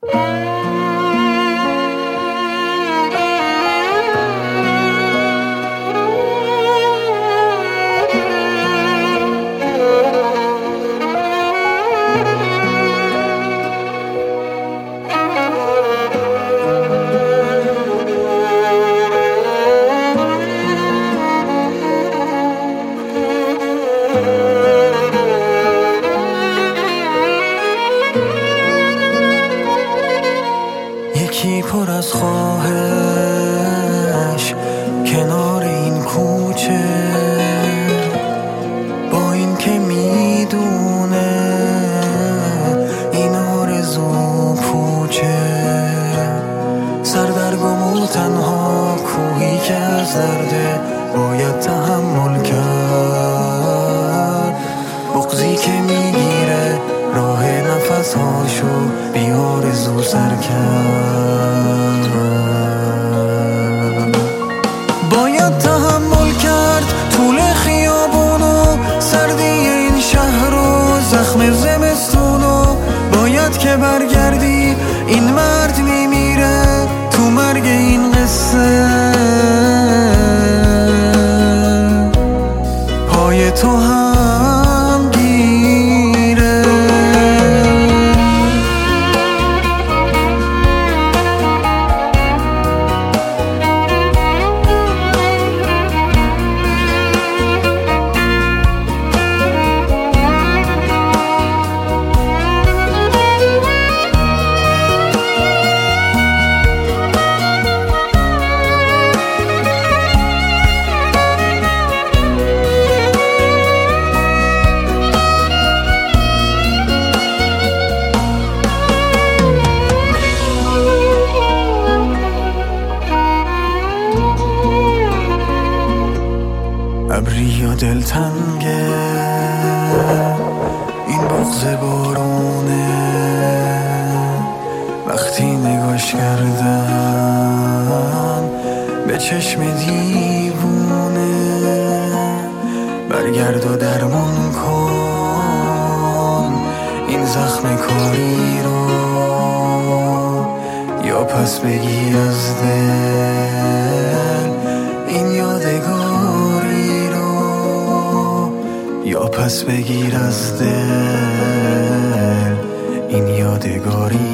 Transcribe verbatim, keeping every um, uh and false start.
یکی پر از خواهش کنار این کوچه، با این که میدونه این آرزو پوچه، سردرگم و تنها کوهی که از درده باید تحمل کرد، بغضی که میگیره راه نفس هاشو بی آرزو سر کرد. باید تحمل کرد طول خیابونو، سردی این شهر و زخم زمستونو، باید که برگردی این مرد میمیره تو مرگ این قصه، پای تو هم گیره. ابری و دلتنگه این بغض بارونه، وقتی نگاش کردم به چشم دیوونه، برگرد و درمان کن این زخم کاری رو، یا پس بگیر از دل این یادگاری رو، یا پس بگیر از دل این یادگاری